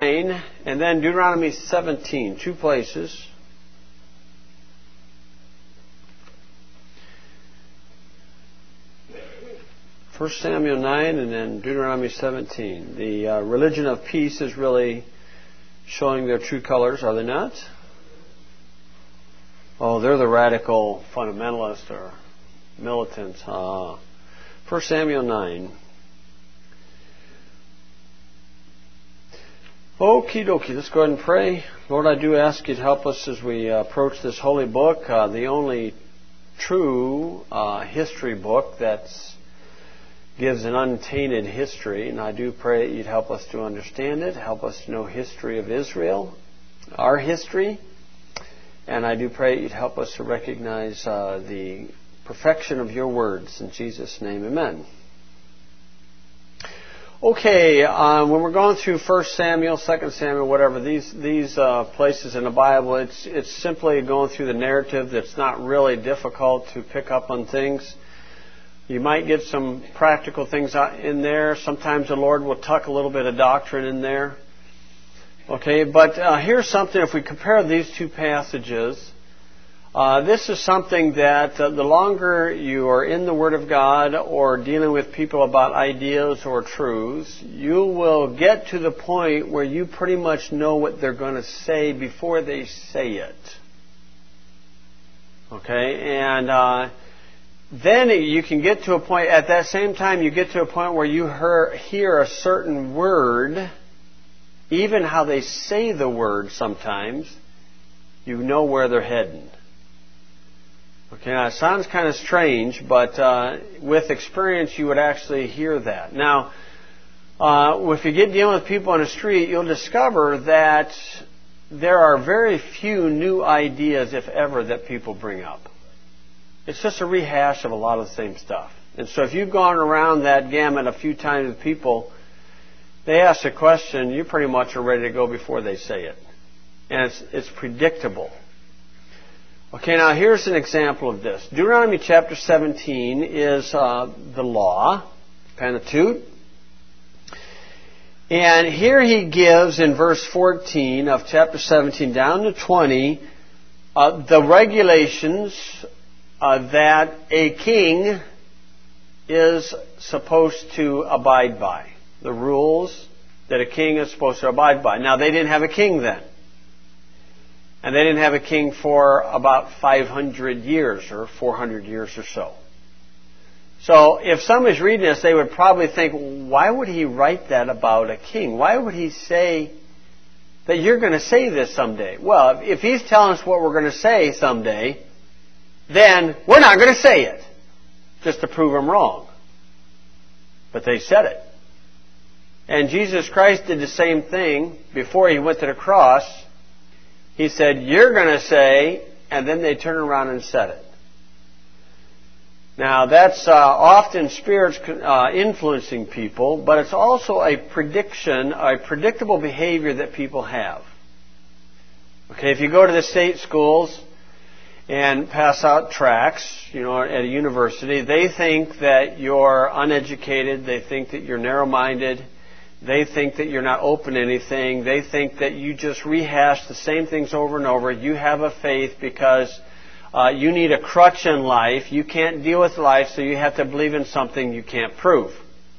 and then Deuteronomy 17, two places. First Samuel 9 and then Deuteronomy 17. The religion of peace is really showing their true colors, are they not? Oh, they're the radical fundamentalists or militants. First Samuel 9. Okie dokie, let's go ahead and pray. Lord, I do ask you to help us as we approach this holy book, the only true history book that gives an untainted history. And I do pray that you'd help us to understand it, help us to know history of Israel, our history. And I do pray that you'd help us to recognize the perfection of your words. In Jesus' name, amen. Okay, when we're going through 1 Samuel, 2 Samuel, whatever, these places in the Bible, it's simply going through the narrative that's not really difficult to pick up on things. You might get some practical things in there. Sometimes the Lord will tuck a little bit of doctrine in there. Okay, but here's something, if we compare these two passages, this is something that the longer you are in the Word of God or dealing with people about ideas or truths, you will get to the point where you pretty much know what they're going to say before they say it. Okay, and then you can get to a point, at that same time, you get to a point where you hear a certain word, even how they say the word sometimes, you know where they're heading. Okay, now it sounds kind of strange, but with experience you would actually hear that. Now, if you get dealing with people on the street, you'll discover that there are very few new ideas, if ever, that people bring up. It's just a rehash of a lot of the same stuff. And so if you've gone around that gamut a few times with people, they ask a question, you pretty much are ready to go before they say it. And it's predictable. Okay, now here's an example of this. Deuteronomy chapter 17 is the law, Pentateuch. And here he gives in verse 14 of chapter 17 down to 20 the regulations that a king is supposed to abide by. The rules that a king is supposed to abide by. Now, they didn't have a king then. And they didn't have a king for about 500 years or 400 years or so. So if somebody's reading this, they would probably think, why would he write that about a king? Why would he say that you're going to say this someday? Well, if he's telling us what we're going to say someday, then we're not going to say it, just to prove him wrong. But they said it. And Jesus Christ did the same thing before he went to the cross. He said, you're going to say, and then they turned around and said it. Now, that's often spirits influencing people, but it's also a prediction, a predictable behavior that people have. Okay, if you go to the state schools and pass out tracts, at a university, they think that you're uneducated, they think that you're narrow-minded, they think that you're not open to anything. They think that you just rehash the same things over and over. You have a faith because you need a crutch in life. You can't deal with life, so you have to believe in something you can't prove.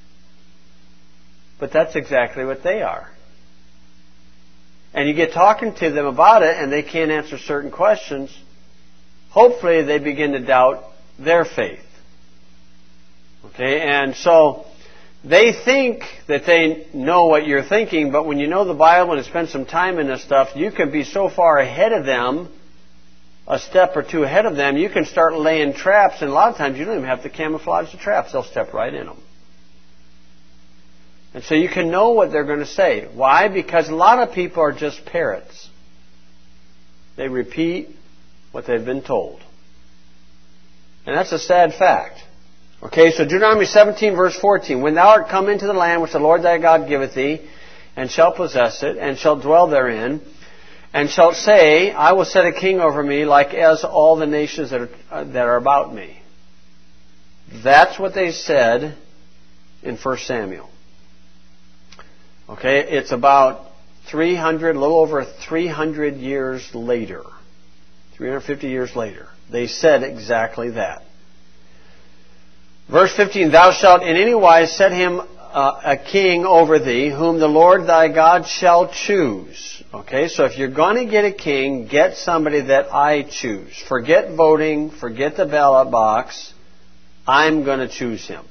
But that's exactly what they are. And you get talking to them about it, and they can't answer certain questions. Hopefully, they begin to doubt their faith. Okay, and so they think that they know what you're thinking, but when you know the Bible and spend some time in this stuff, you can be so far ahead of them, a step or two ahead of them, you can start laying traps, and a lot of times you don't even have to camouflage the traps. They'll step right in them. And so you can know what they're going to say. Why? Because a lot of people are just parrots. They repeat what they've been told. And that's a sad fact. Okay, so Deuteronomy 17, verse 14. When thou art come into the land which the Lord thy God giveth thee, and shalt possess it, and shalt dwell therein, and shalt say, I will set a king over me, like as all the nations that are about me. That's what they said in 1 Samuel. Okay, it's about a little over 300 years later, 350 years later, they said exactly that. Verse 15, thou shalt in any wise set him a king over thee, whom the Lord thy God shall choose. Okay, so if you're going to get a king, get somebody that I choose. Forget voting, forget the ballot box. I'm going to choose him.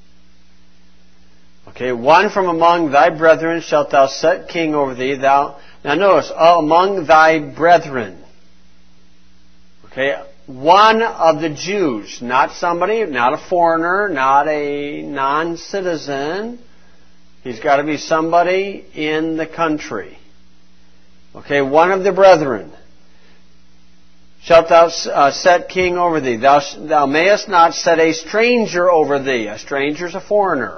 Okay, one from among thy brethren shalt thou set king over thee. Now notice, among thy brethren. Okay, one of the Jews, not somebody, not a foreigner, not a non-citizen. He's got to be somebody in the country. Okay, one of the brethren shalt thou set king over thee. Thou mayest not set a stranger over thee. A stranger is a foreigner.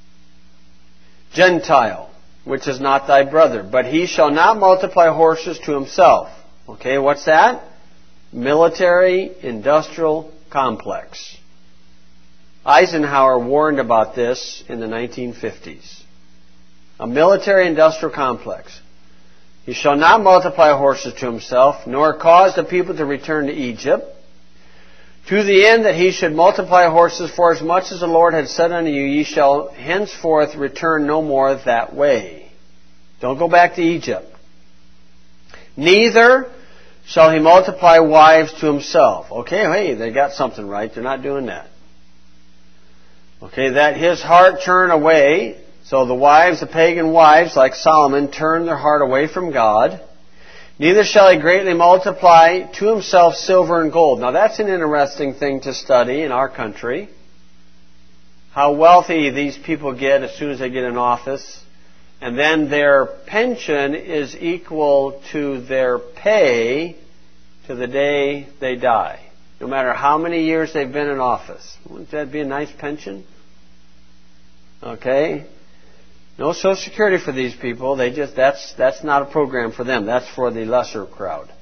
Gentile, which is not thy brother. But he shall not multiply horses to himself. Okay, what's that? Military industrial complex. Eisenhower warned about this in the 1950s. A military industrial complex. He shall not multiply horses to himself, nor cause the people to return to Egypt, to the end that he should multiply horses, for as much as the Lord had said unto you, ye shall henceforth return no more that way. Don't go back to Egypt. Neither shall he multiply wives to himself. Okay, hey, they got something right. They're not doing that. Okay, that his heart turn away. So the wives, the pagan wives, like Solomon, turn their heart away from God. Neither shall he greatly multiply to himself silver and gold. Now that's an interesting thing to study in our country. How wealthy these people get as soon as they get in office. And then their pension is equal to their pay to the day they die. No matter how many years they've been in office. Wouldn't that be a nice pension? Okay. No Social Security for these people. That's not a program for them. That's for the lesser crowd.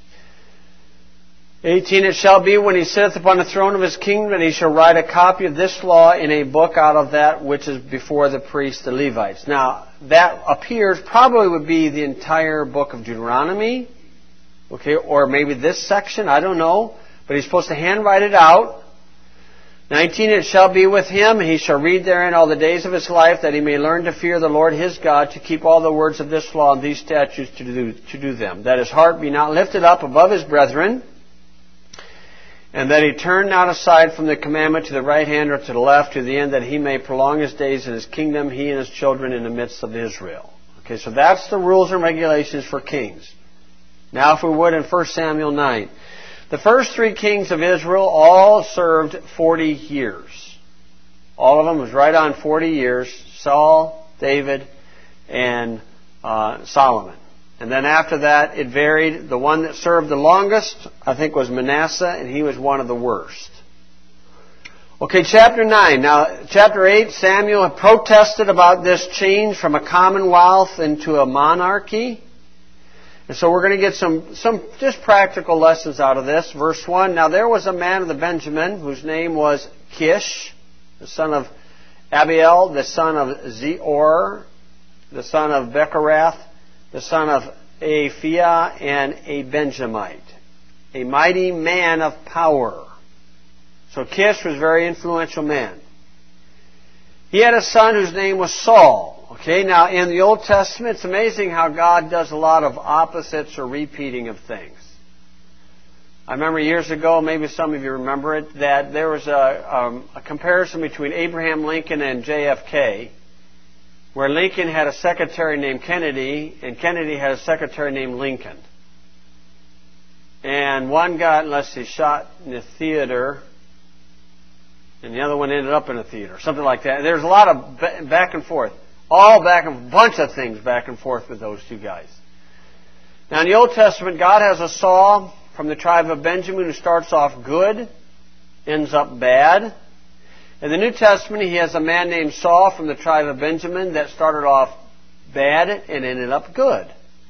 18, it shall be when he sitteth upon the throne of his kingdom that he shall write a copy of this law in a book out of that which is before the priests, the Levites. Now, that appears probably would be the entire book of Deuteronomy. Okay, or maybe this section, I don't know. But he's supposed to handwrite it out. 19, it shall be with him, he shall read therein all the days of his life, that he may learn to fear the Lord his God, to keep all the words of this law and these statutes to do them. That his heart be not lifted up above his brethren, and that he turn not aside from the commandment to the right hand or to the left, to the end that he may prolong his days in his kingdom, he and his children in the midst of Israel. Okay, so that's the rules and regulations for kings. Now if we would in 1 Samuel 9. The first three kings of Israel all served 40 years. All of them was right on 40 years. Saul, David, and Solomon. And then after that, it varied. The one that served the longest, I think, was Manasseh, and he was one of the worst. Okay, chapter 9. Now, chapter 8, Samuel had protested about this change from a commonwealth into a monarchy. And so we're going to get some just practical lessons out of this. Verse 1, now there was a man of the Benjamin whose name was Kish, the son of Abiel, the son of Zeor, the son of Becherath, the son of Aphiah, and a Benjamite, a mighty man of power. So Kish was a very influential man. He had a son whose name was Saul. Okay, now in the Old Testament, it's amazing how God does a lot of opposites or repeating of things. I remember years ago, maybe some of you remember it, that there was a comparison between Abraham Lincoln and JFK, where Lincoln had a secretary named Kennedy, and Kennedy had a secretary named Lincoln. And one got, shot in the theater, and the other one ended up in a theater, something like that. There's a lot of back and forth. Bunch of things back and forth with those two guys. Now in the Old Testament, God has a Saul from the tribe of Benjamin who starts off good, ends up bad. In the New Testament, he has a man named Saul from the tribe of Benjamin that started off bad and ended up good.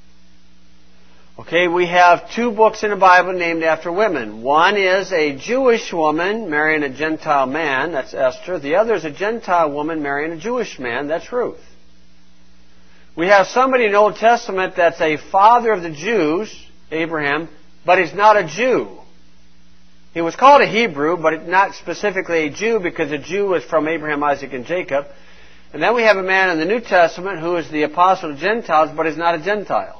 Okay, we have two books in the Bible named after women. One is a Jewish woman marrying a Gentile man, that's Esther. The other is a Gentile woman marrying a Jewish man, that's Ruth. We have somebody in the Old Testament that's a father of the Jews, Abraham, but he's not a Jew. He was called a Hebrew, but not specifically a Jew, because a Jew was from Abraham, Isaac, and Jacob. And then we have a man in the New Testament who is the apostle of Gentiles, but is not a Gentile.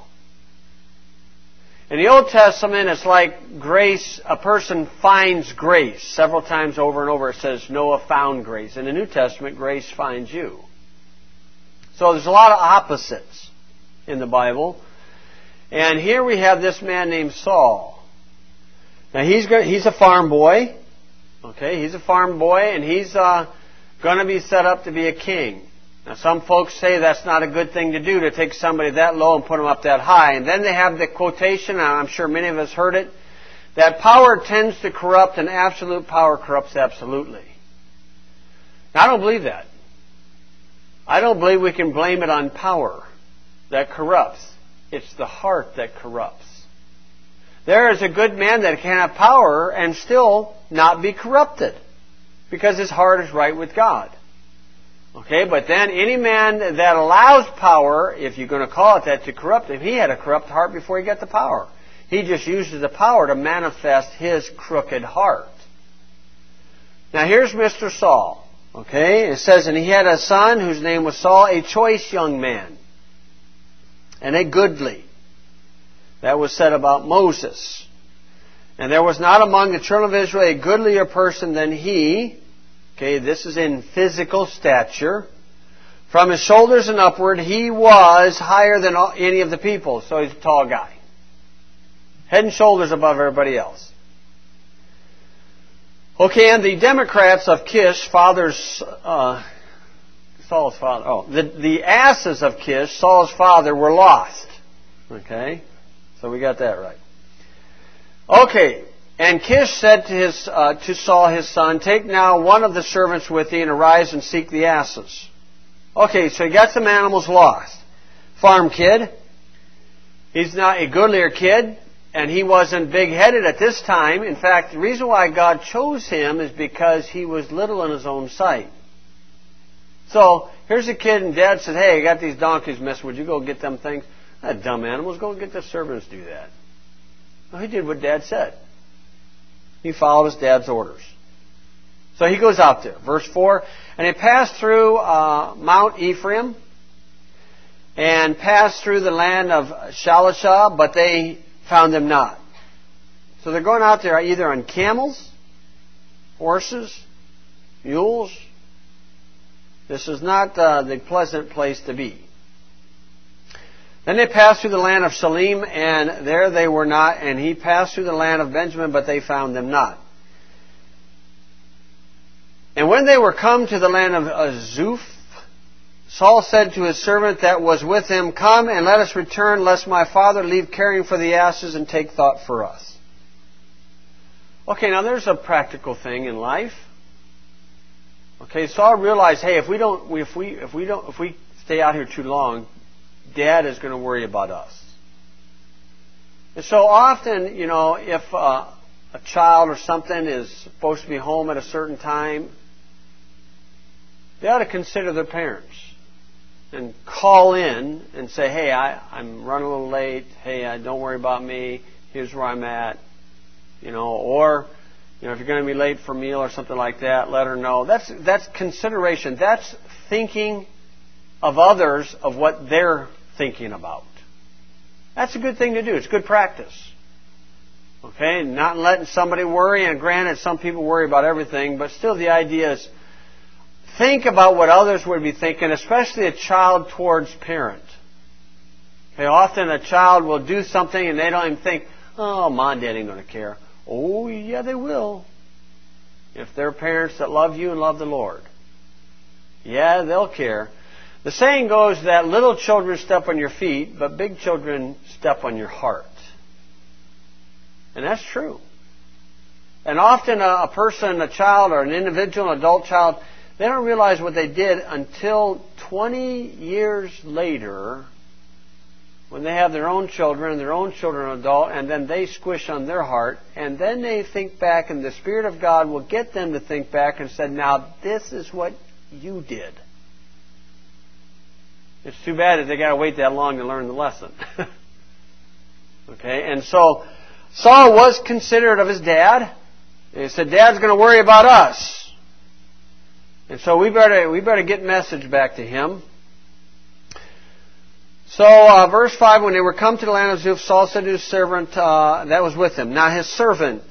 In the Old Testament, it's like grace, a person finds grace. Several times over and over it says, Noah found grace. In the New Testament, grace finds you. So there's a lot of opposites in the Bible. And here we have this man named Saul. Now he's a farm boy. Okay, he's a farm boy, and he's going to be set up to be a king. Now some folks say that's not a good thing to do, to take somebody that low and put them up that high. And then they have the quotation, and I'm sure many of us heard it, that power tends to corrupt and absolute power corrupts absolutely. Now I don't believe that. I don't believe we can blame it on power that corrupts. It's the heart that corrupts. There is a good man that can have power and still not be corrupted, because his heart is right with God. Okay, but then any man that allows power, if you're going to call it that, to corrupt him, he had a corrupt heart before he got the power. He just uses the power to manifest his crooked heart. Now here's Mr. Saul. Okay, it says, and he had a son whose name was Saul, a choice young man, and a goodly. That was said about Moses. And there was not among the children of Israel a goodlier person than he. Okay, this is in physical stature. From his shoulders and upward, he was higher than any of the people. So he's a tall guy. Head and shoulders above everybody else. Okay, and the Democrats of Kish, Saul's father. The asses of Kish, Saul's father, were lost. Okay, so we got that right. Okay. And Kish said to Saul his son, take now one of the servants with thee, and arise and seek the asses. Okay, so he got some animals lost. Farm kid. He's not a goodlier kid, and he wasn't big-headed at this time. In fact, the reason why God chose him is because he was little in his own sight. So, here's a kid, and Dad said, hey, I got these donkeys, miss, would you go get them things? That dumb animals, go get the servants to do that. Well, he did what Dad said. He followed his dad's orders. So he goes out there. Verse 4, and he passed through Mount Ephraim and passed through the land of Shalishah, but they found them not. So they're going out there either on camels, horses, mules. This is not the pleasant place to be. Then they passed through the land of Shalim, and there they were not. And he passed through the land of Benjamin, but they found them not. And when they were come to the land of Zuph, Saul said to his servant that was with him, come and let us return, lest my father leave caring for the asses and take thought for us. Okay, now there's a practical thing in life. Okay, Saul realized, hey, if we stay out here too long, Dad is going to worry about us. And so often, if a child or something is supposed to be home at a certain time, they ought to consider their parents and call in and say, hey, I'm running a little late. Hey, don't worry about me. Here's where I'm at. Or if you're going to be late for a meal or something like that, let her know. That's consideration. That's thinking of others, of what they're thinking about. That's a good thing to do. It's good practice. Okay? Not letting somebody worry, and granted, some people worry about everything, but still the idea is think about what others would be thinking, especially a child towards parent. Okay, often a child will do something and they don't even think, oh, Mom and Dad ain't going to care. Oh, yeah, they will. If they're parents that love you and love the Lord. Yeah, they'll care. The saying goes that little children step on your feet, but big children step on your heart. And that's true. And often a person, a child, or an individual, an adult child, they don't realize what they did until 20 years later, when they have their own children, and their own children are adult, and then they squish on their heart, and then they think back, and the Spirit of God will get them to think back and say, now this is what you did. It's too bad that they got to wait that long to learn the lesson. Okay, and so Saul was considerate of his dad. He said, Dad's going to worry about us. And so we better get message back to him. So, verse 5, when they were come to the land of Zuph, Saul said to his servant that was with him. Now, his servant,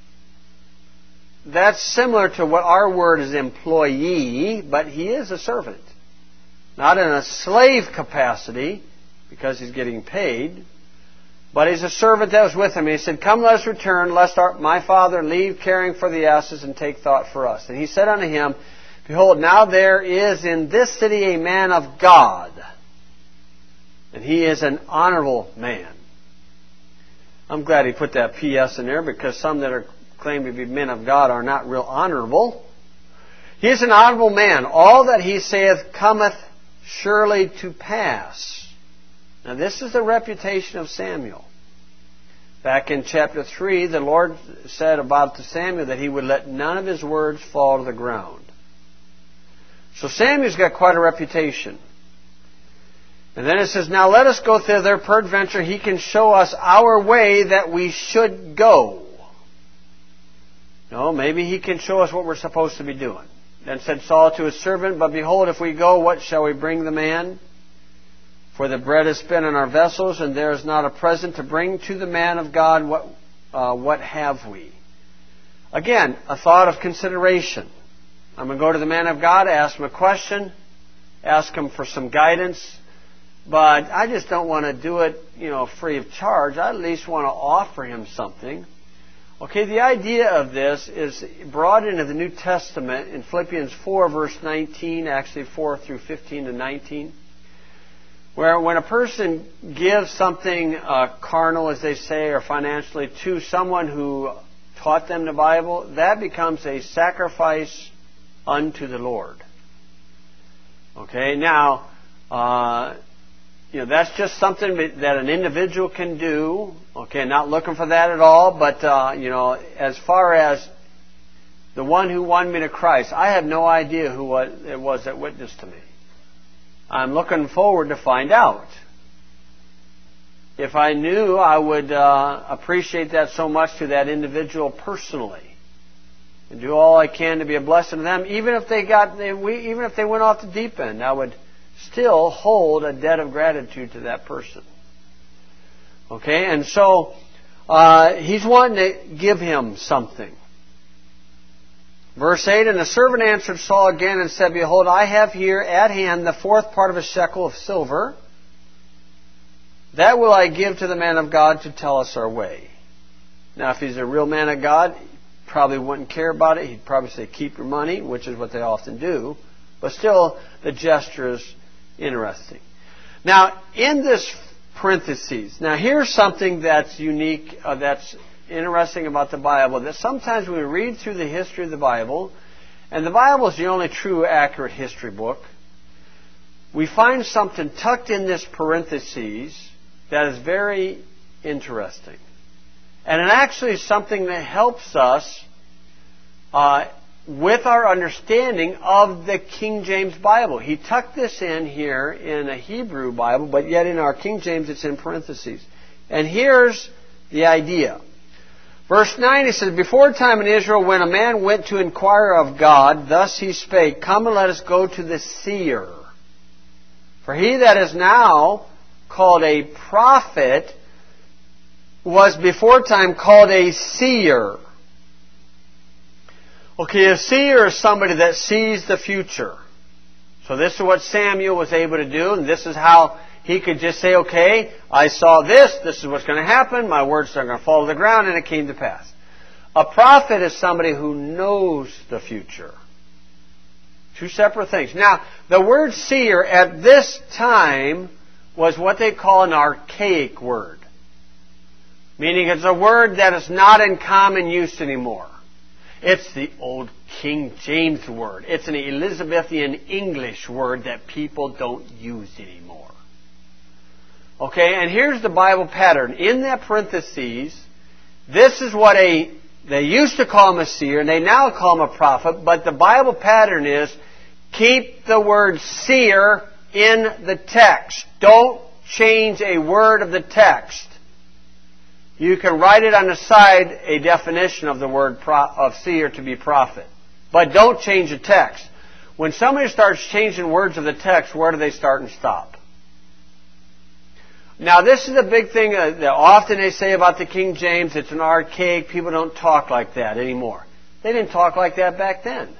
that's similar to what our word is employee, but he is a servant. Not in a slave capacity, because he's getting paid, but he's a servant that was with him. And he said, Come, let us return, lest my father leave caring for the asses and take thought for us. And he said unto him, Behold, now there is in this city a man of God, and he is an honorable man. I'm glad he put that P.S. in there, because some that are claim to be men of God are not real honorable. He is an honorable man. All that he saith cometh surely to pass. Now this is the reputation of Samuel. Back in chapter 3, the Lord said about Samuel that he would let none of his words fall to the ground. So Samuel's got quite a reputation. And then it says, Now let us go thither, peradventure he can show us our way that we should go. No, maybe he can show us what we're supposed to be doing. Then said Saul to his servant, But behold, if we go, what shall we bring the man? For the bread is spent in our vessels, and there is not a present to bring to the man of God. What have we? Again, a thought of consideration. I'm going to go to the man of God, ask him a question, ask him for some guidance, but I just don't want to do it, free of charge. I at least want to offer him something. Okay, the idea of this is brought into the New Testament in Philippians 4, verse 19, actually 4 through 15 to 19, where when a person gives something carnal, as they say, or financially to someone who taught them the Bible, that becomes a sacrifice unto the Lord. Okay, now, that's just something that an individual can do. Okay, not looking for that at all, but, as far as the one who won me to Christ, I have no idea who it was that witnessed to me. I'm looking forward to find out. If I knew, I would appreciate that so much to that individual personally, and do all I can to be a blessing to them. Even if they went off the deep end, I would still hold a debt of gratitude to that person. Okay, and so he's wanting to give him something. Verse 8, And the servant answered Saul again and said, Behold, I have here at hand the fourth part of a shekel of silver. That will I give to the man of God to tell us our way. Now, if he's a real man of God, he probably wouldn't care about it. He'd probably say, Keep your money, which is what they often do. But still, the gesture is interesting. Now, in this parentheses, now here's something that's unique, that's interesting about the Bible, that sometimes when we read through the history of the Bible, and the Bible is the only true, accurate history book, we find something tucked in this parentheses that is very interesting. And it actually is something that helps us with our understanding of the King James Bible. He tucked this in here in a Hebrew Bible, but yet in our King James it's in parentheses. And here's the idea. Verse 9, he says, Before time in Israel, when a man went to inquire of God, thus he spake, Come and let us go to the seer. For he that is now called a prophet was before time called a seer. Okay, a seer is somebody that sees the future. So this is what Samuel was able to do, and this is how he could just say, okay, I saw this is what's going to happen, my words are going to fall to the ground, and it came to pass. A prophet is somebody who knows the future. Two separate things. Now, the word seer at this time was what they call an archaic word. Meaning it's a word that is not in common use anymore. It's the old King James word. It's an Elizabethan English word that people don't use anymore. Okay, and here's the Bible pattern. In that parentheses, this is what they used to call him a seer, and they now call him a prophet, but the Bible pattern is keep the word seer in the text. Don't change a word of the text. You can write it on the side, a definition of the word of seer to be prophet. But don't change the text. When somebody starts changing words of the text, where do they start and stop? Now, this is a big thing that often they say about the King James. It's an archaic. People don't talk like that anymore. They didn't talk like that back then.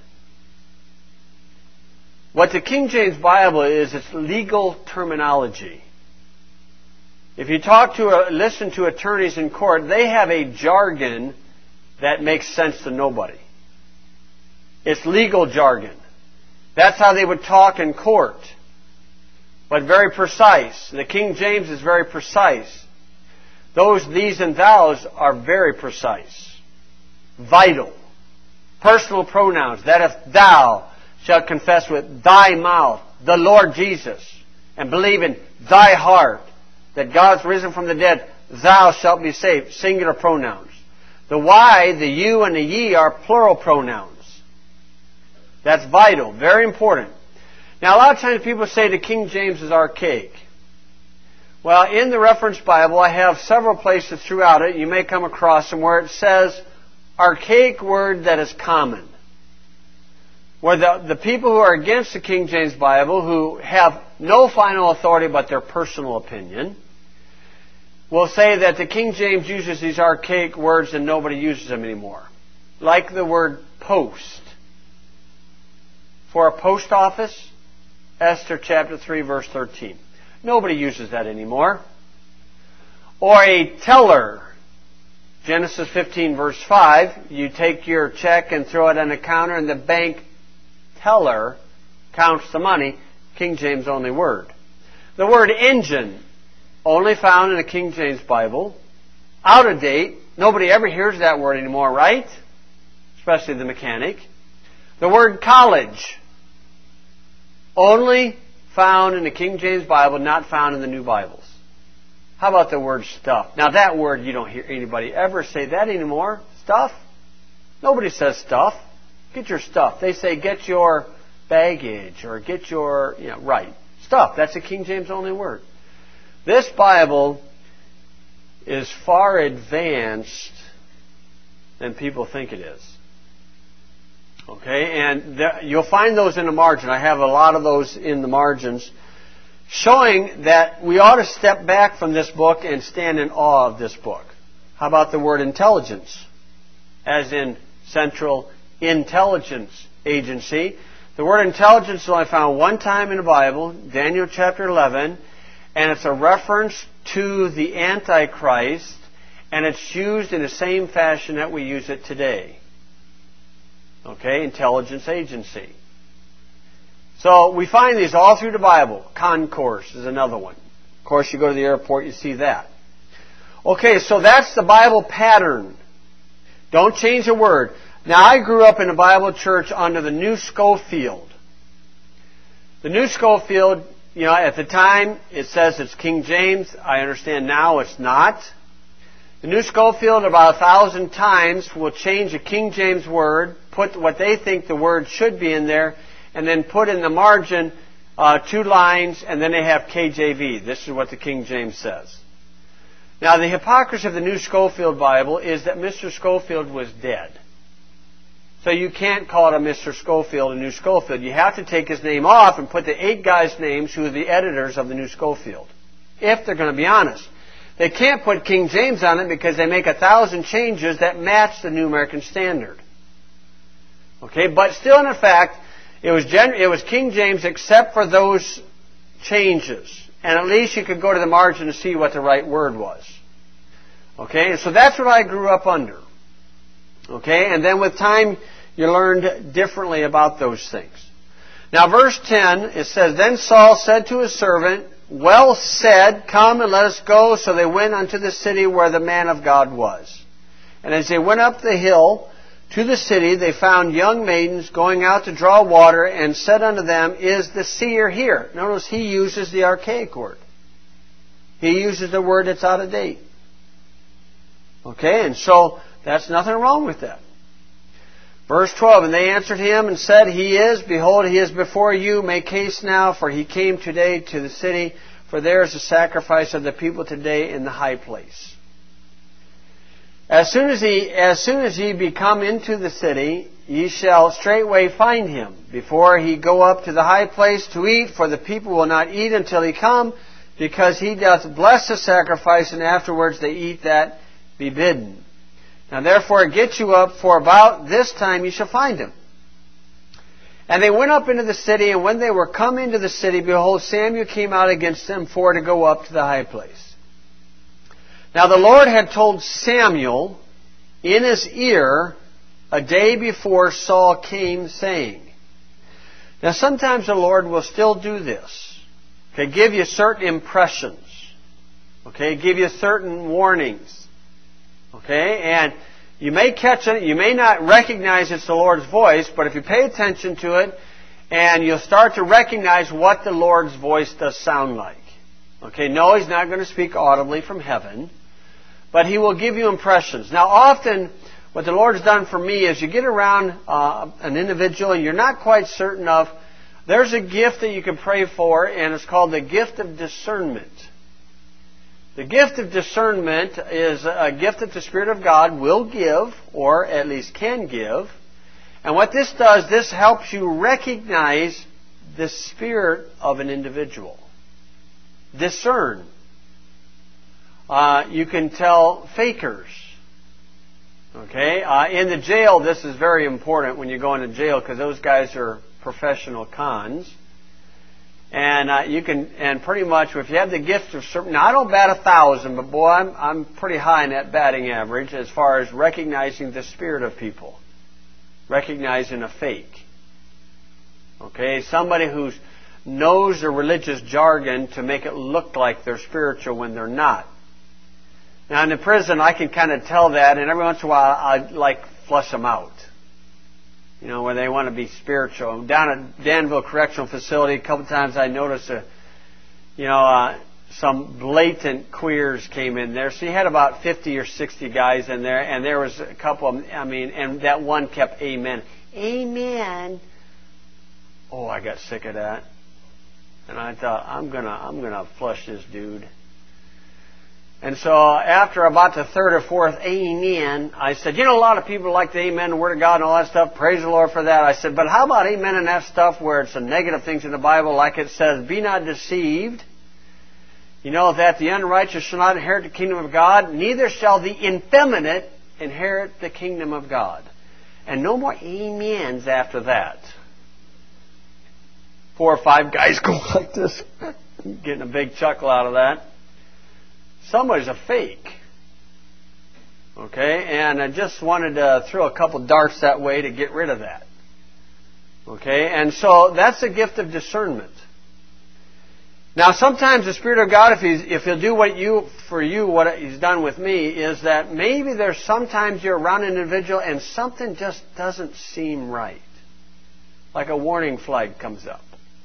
What the King James Bible is, it's legal terminology. If you listen to attorneys in court, they have a jargon that makes sense to nobody. It's legal jargon. That's how they would talk in court. But very precise. The King James is very precise. Those these and thous are very precise. Vital. Personal pronouns. That if thou shalt confess with thy mouth the Lord Jesus and believe in thy heart that God's risen from the dead, thou shalt be saved. Singular pronouns. The why, the you, and the ye are plural pronouns. That's vital. Very important. Now, a lot of times people say the King James is archaic. Well, in the Reference Bible, I have several places throughout it. You may come across them where it says archaic word that is common. Where the people who are against the King James Bible, who have no final authority but their personal opinion, will say that the King James uses these archaic words and nobody uses them anymore. Like the word post. For a post office, Esther chapter 3 verse 13. Nobody uses that anymore. Or a teller, Genesis 15 verse 5. You take your check and throw it on the counter and the bank teller counts the money. King James only word. The word engine, only found in the King James Bible. Out of date. Nobody ever hears that word anymore, right? Especially the mechanic. The word college, only found in the King James Bible, not found in the New Bibles. How about the word stuff? Now that word, you don't hear anybody ever say that anymore. Stuff? Nobody says stuff. Get your stuff. They say get your baggage or get your, right. Stuff. That's a King James only word. This Bible is far advanced than people think it is. Okay, and you'll find those in the margin. I have a lot of those in the margins showing that we ought to step back from this book and stand in awe of this book. How about the word intelligence? As in Central Intelligence Agency. The word intelligence is only found one time in the Bible, Daniel chapter 11, and it's a reference to the Antichrist, and it's used in the same fashion that we use it today. Okay, intelligence agency. So we find these all through the Bible. Concourse is another one. Of course, you go to the airport, you see that. Okay, so that's the Bible pattern. Don't change a word. Now, I grew up in a Bible church under the New Schofield. The New Schofield, at the time, it says it's King James. I understand now it's not. The New Schofield about 1,000 times will change a King James word, put what they think the word should be in there, and then put in the margin 2 lines, and then they have KJV. This is what the King James says. Now, the hypocrisy of the New Schofield Bible is that Mr. Schofield was dead. So you can't call it a Mr. Schofield, a New Schofield. You have to take his name off and put the 8 guys' names who are the editors of the New Schofield, if they're going to be honest. They can't put King James on it because they make 1,000 changes that match the New American Standard. Okay, but still in effect, it was King James except for those changes. And at least you could go to the margin to see what the right word was. Okay, and so that's what I grew up under. Okay, and then with time, you learned differently about those things. Now, verse 10, it says, Then Saul said to his servant, Well said, come and let us go. So they went unto the city where the man of God was. And as they went up the hill to the city, they found young maidens going out to draw water, and said unto them, Is the seer here? Notice he uses the archaic word. He uses the word that's out of date. Okay, and so that's nothing wrong with that. Verse 12, and they answered him and said, He is. Behold, he is before you. Make haste now, for he came today to the city. For there is a sacrifice of the people today in the high place. As soon as ye be come into the city, ye shall straightway find him, before he go up to the high place to eat, for the people will not eat until he come, because he doth bless the sacrifice, and afterwards they eat that be bidden. Now therefore get you up, for about this time ye shall find him. And they went up into the city, and when they were come into the city, behold, Samuel came out against them for to go up to the high place. Now the Lord had told Samuel in his ear a day before Saul came, saying. Now sometimes the Lord will still do this. Okay, give you certain impressions. Okay, give you certain warnings. Okay, and you may catch it, you may not recognize it's the Lord's voice, but if you pay attention to it, and you'll start to recognize what the Lord's voice does sound like. Okay, no, He's not going to speak audibly from heaven, but He will give you impressions. Now often, what the Lord's done for me is you get around an individual and you're not quite certain of, there's a gift that you can pray for, and it's called the gift of discernment. The gift of discernment is a gift that the Spirit of God will give, or at least can give. And what this does, this helps you recognize the spirit of an individual. Discern. You can tell fakers. Okay? In the jail, this is very important when you go into jail, because those guys are professional cons. And you can, and pretty much, if you have the gift of certain, now I don't bat 1,000, but boy, I'm pretty high in that batting average as far as recognizing the spirit of people, recognizing a fake. Okay, somebody who knows the religious jargon to make it look like they're spiritual when they're not. Now in the prison, I can kind of tell that, and every once in a while, I flush them out. You know, where they want to be spiritual. Down at Danville Correctional Facility, a couple times I noticed some blatant queers came in there. So you had about 50 or 60 guys in there, and there was a couple of them, and that one kept amen. Amen. Oh, I got sick of that. And I thought, I'm gonna flush this dude. And so after about the third or fourth amen, I said, a lot of people like to amen the Word of God and all that stuff. Praise the Lord for that. I said, but how about amen and that stuff where it's the negative things in the Bible, like it says, be not deceived. That the unrighteous shall not inherit the kingdom of God, neither shall the effeminate inherit the kingdom of God. And no more amens after that. 4 or 5 guys go like this, getting a big chuckle out of that. Somebody's a fake. Okay? And I just wanted to throw a couple darts that way to get rid of that. Okay? And so that's a gift of discernment. Now sometimes the Spirit of God, if He'll do what He's done with me, is that maybe there's sometimes you're around an individual and something just doesn't seem right. Like a warning flag comes up.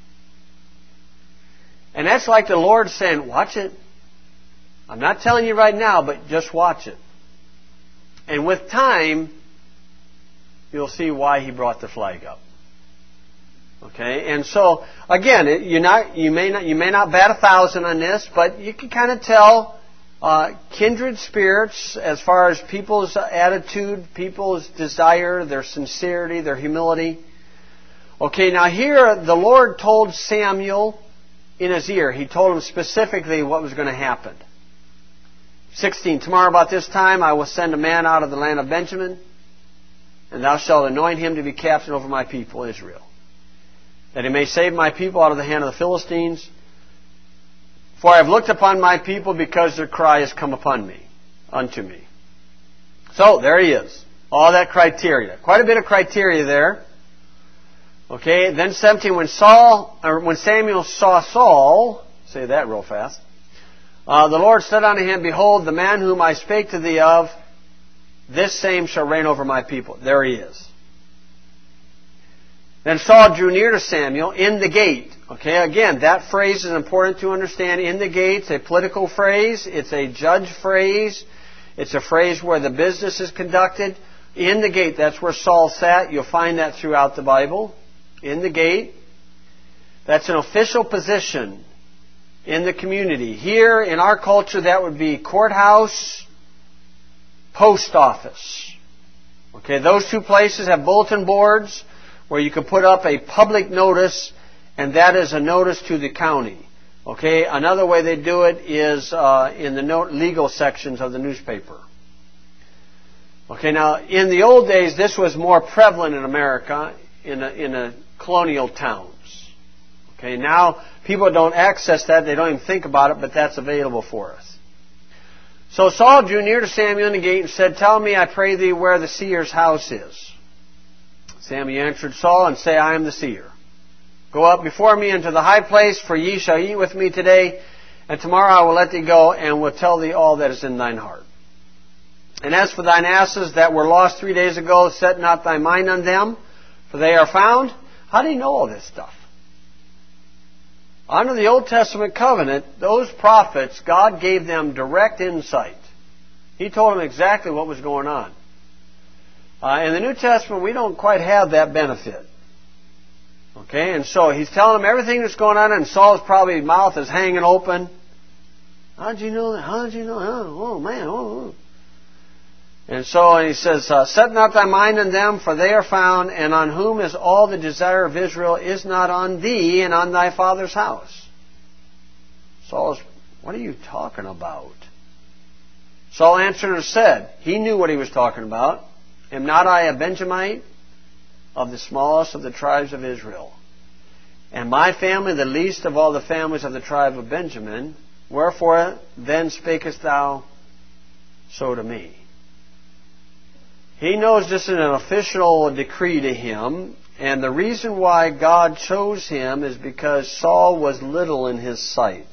And that's like the Lord saying, watch it. I'm not telling you right now, but just watch it. And with time, you'll see why He brought the flag up. Okay? And so, again, you may not bat 1,000 on this, but you can kind of tell kindred spirits as far as people's attitude, people's desire, their sincerity, their humility. Okay, now here the Lord told Samuel in his ear. He told him specifically what was going to happen. 16, tomorrow about this time I will send a man out of the land of Benjamin, and thou shalt anoint him to be captain over my people Israel, that he may save my people out of the hand of the Philistines. For I have looked upon my people, because their cry has come unto me. So, there he is. All that criteria. Quite a bit of criteria there. Okay, then 17, when Samuel saw Saul, say that real fast, the Lord said unto him, behold, the man whom I spake to thee of, this same shall reign over my people. There he is. Then Saul drew near to Samuel in the gate. Okay, again, that phrase is important to understand. In the gate, it's a political phrase. It's a judge phrase. It's a phrase where the business is conducted. In the gate, that's where Saul sat. You'll find that throughout the Bible. In the gate. That's an official position in the community. Here, in our culture, that would be courthouse, post office. Okay, those two places have bulletin boards where you can put up a public notice, and that is a notice to the county. Okay, another way they do it is in the legal sections of the newspaper. Okay, now in the old days, this was more prevalent in America in the colonial towns. Okay, now people don't access that; they don't even think about it, but that's available for us. So Saul drew near to Samuel in the gate and said, "Tell me, I pray thee, where the seer's house is." Samuel answered Saul and said, "I am the seer. Go up before me into the high place, for ye shall eat with me today, and tomorrow I will let thee go, and will tell thee all that is in thine heart. And as for thine asses that were lost 3 days ago, set not thy mind on them, for they are found." How do you know all this stuff? Under the Old Testament covenant, those prophets, God gave them direct insight. He told them exactly what was going on. In the New Testament, we don't quite have that benefit. Okay, and so he's telling them everything that's going on, and Saul's probably mouth is hanging open. How'd you know that? How'd you know? Oh man, oh. And so he says, "Set not thy mind on them, for they are found, and on whom is all the desire of Israel is not on thee and on thy father's house." Saul, what are you talking about? Saul answered and said, he knew what he was talking about, "Am not I a Benjamite, of the smallest of the tribes of Israel? And my family the least of all the families of the tribe of Benjamin? Wherefore then spakest thou so to me?" He knows this is an official decree to him, and the reason why God chose him is because Saul was little in his sight.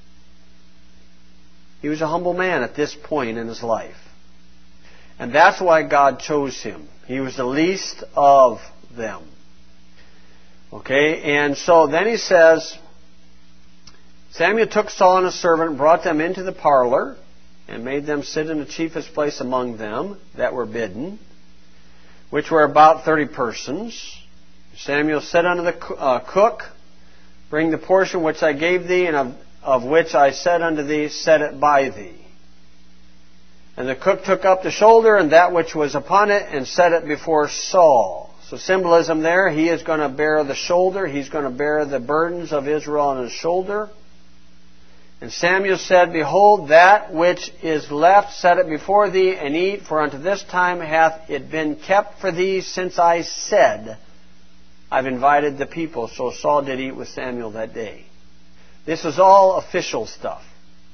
He was a humble man at this point in his life. And that's why God chose him. He was the least of them. Okay, and so then he says, Samuel took Saul and his servant and brought them into the parlor, and made them sit in the chiefest place among them that were bidden, which were about 30 persons. Samuel said unto the cook, "Bring the portion which I gave thee, and of which I said unto thee, set it by thee." And the cook took up the shoulder and that which was upon it, and set it before Saul. So symbolism there, he is going to bear the shoulder. He's going to bear the burdens of Israel on his shoulder. And Samuel said, "Behold, that which is left, set it before thee, and eat, for unto this time hath it been kept for thee, since I said, I've invited the people." So Saul did eat with Samuel that day. This is all official stuff.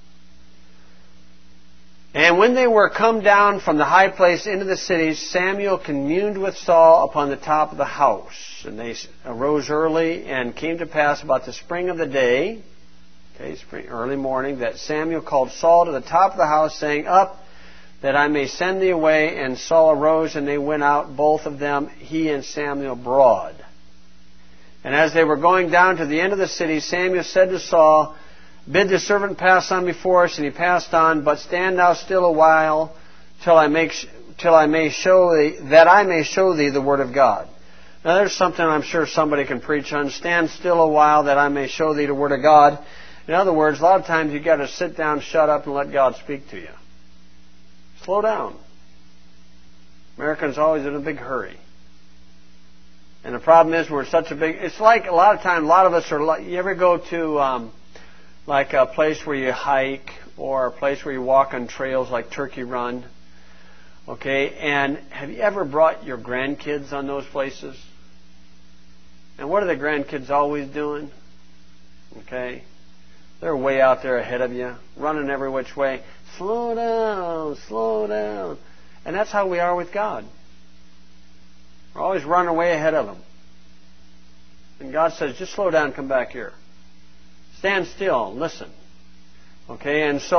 And when they were come down from the high place into the city, Samuel communed with Saul upon the top of the house. And they arose early, and came to pass about the spring of the day, early morning, that Samuel called Saul to the top of the house, saying, "Up, that I may send thee away." And Saul arose, and they went out, both of them, he and Samuel, abroad. And as they were going down to the end of the city, Samuel said to Saul, "Bid the servant pass on before us." And he passed on. "But stand thou still a while, till I may show thee the word of God." Now there's something I'm sure somebody can preach on. Stand still a while, that I may show thee the word of God. In other words, a lot of times you've got to sit down, shut up, and let God speak to you. Slow down. Americans are always in a big hurry. And the problem is we're such a big... It's like a lot of times, a lot of us are like... You ever go to like a place where you hike, or a place where you walk on trails like Turkey Run? Okay, and have you ever brought your grandkids on those places? And what are the grandkids always doing? Okay, they're way out there ahead of you, running every which way. Slow down, slow down. And that's how we are with God. We're always running way ahead of Him. And God says, just slow down and come back here. Stand still and listen. Okay, and so